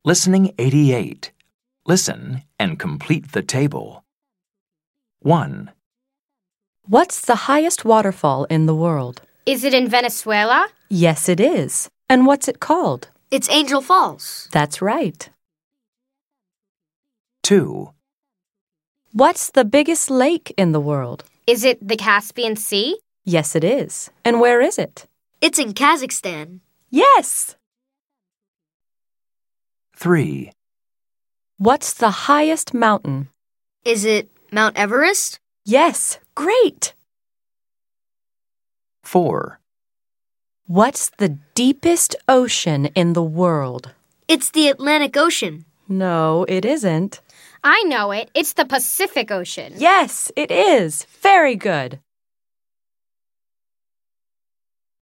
Listening 88. Listen and complete the table. 1, What's the highest waterfall in the world? Is it in Venezuela? Yes, it is. And what's it called? It's Angel Falls. That's right. 2, What's the biggest lake in the world? Is it the Caspian Sea? Yes, it is. And where is it? It's in Kazakhstan. Yes! 3, What's the highest mountain? Is it Mount Everest? Yes, great! 4, What's the deepest ocean in the world? It's the Atlantic Ocean. No, it isn't. I know it. It's the Pacific Ocean. Yes, it is. Very good.